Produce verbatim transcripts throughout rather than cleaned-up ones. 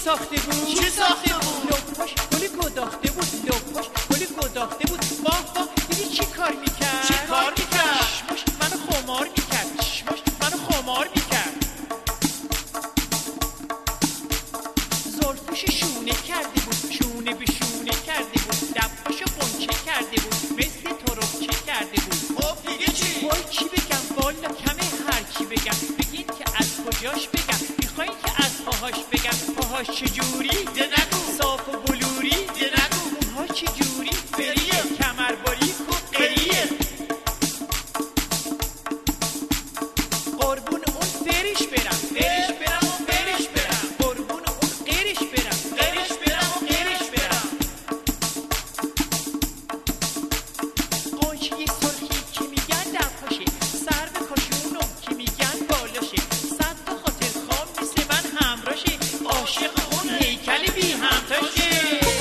ساخته بود؟ چی ساخته بود؟ لپاش گلی گداخته بود، لپاش گلی گداخته بود. واه واه دیدی چی کار میکرد؟ چی کار میکرد؟ چشماش منو خمار میکرد، چشماش منو خمار میکرد. زلفش شونه کرده بود، شونه به شونه کرده بود، لباشو قنچه کرده بود، مثل تربچه کرده بود. خب دیگه چی؟ وای چی بگم والا کمه هر چی بگم. بگین که از کجاش بگم، میخواین که از پاهاش بگم. پاهاش چجوری؟ ده نگو. صاف و بلوری؟ ده نگو. موها چجوری؟ فریه. کمر باریک و قریه. قربون اون فرش برم، فرش برم و فرش برم. قربون اون قرش برم، قرش برم و قرش برم. قنچه سرخی که میگن لب‌هاشه، سر به کاشونم که میگن بالاشه. صد تا خاطر خواب مثل من همراشه، عاشق اون هیکل بی همتاشه.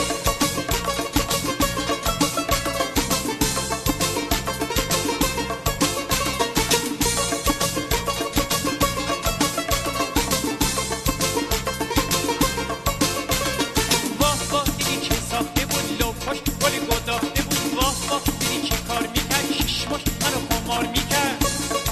واه واه دیدی چه ساخته بود؟ لپاش گلی گداخته بود. واه واه دیدی چه کار میکرد؟ ششماش منو خمار میکرد.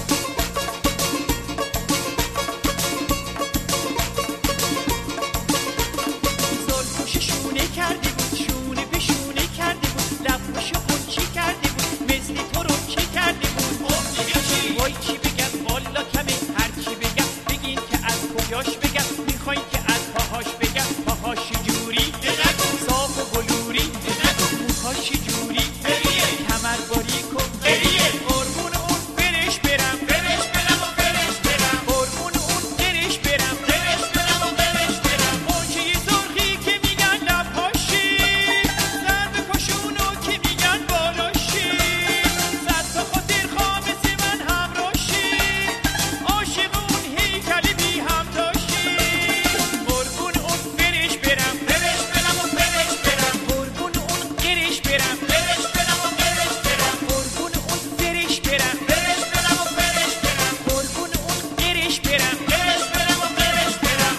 زلفش شونه کرده بود، شونه به شونه کرده بود، لباشو قنچه کرده بود، مثل تربچه کرده بود. خب دیگه چی؟ وای چی بگم والا کمه هر چی بگم. بگین که از کجاش بگم، میخواین که از پاهاش بگم. پاهاش چجوری؟ ده نگو. صاف و بلوری؟ ده نگو. موهاش چجوری؟ فریه. کمر باریک و قریه. قربون اون فرش برم، قرش برم و قرش برم. قربون اون قرش برم. قرش برم و قرش برم. قنچه سرخی که میگن لب‌هاشی، سر به کاشونو که میگن بالاشی. صد تا خاطر خواب مثل من همراشی، عاشق اون هیکل بی همتاشی. قربون اون فرش برم، قرش برم و قرش برم. قربون اون قرش برم، قرش برم و قرش برم. قربون اون فرش برم، قرش برم و قرش برم. قربون اون قرش برم. قرش برم و قرش برم.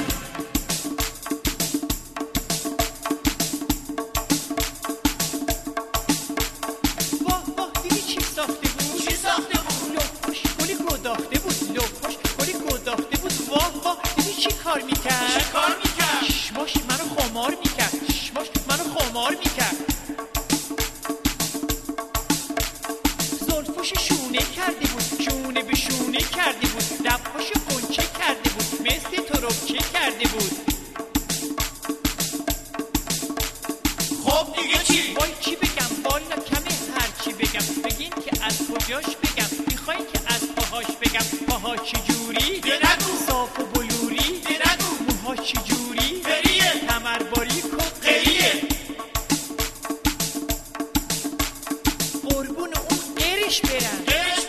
واه واه دیدی چی ساخته بود؟ چی ساخته بود؟ لپاش گلی گداخته بود، لپاش گلی گداخته بود. واه واه دیدی چی کار میکرد؟ چی کار میکرد؟ چشماش منو خمار میکرد، چشماش منو خمار میکرد. زلفش شونه کرده بود، شونه به شونه کرده بود، لباشو قنچه کرده بود، مثل تربچه کرده بود. خب دیگه چی؟ وای چی بگم والا کمه هر چی بگم. بگین که از کجاش بگم، میخواین که از پاهاش بگم. پاهاش چجوری؟ ده نگو. صاف و بلوری؟ ده نگو. موهاش چجوری؟ فریه. کمر باریک و قریه. قربون اون قرش برم، قرش